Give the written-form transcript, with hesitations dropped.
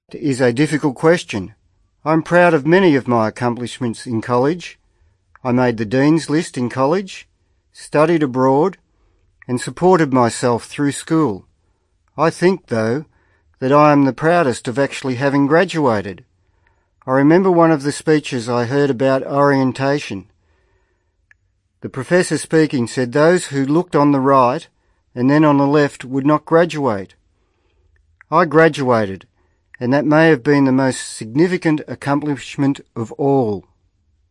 Is a difficult question. I'm proud of many of my accomplishments in college. I made the Dean's List in college, studied abroad, and supported myself through school. I think, though, that I am the proudest of actually having graduated. I remember one of the speeches I heard about orientation. The professor speaking said those who looked on the right and then on the left would not graduate. I graduated, and that may have been the most significant accomplishment of all.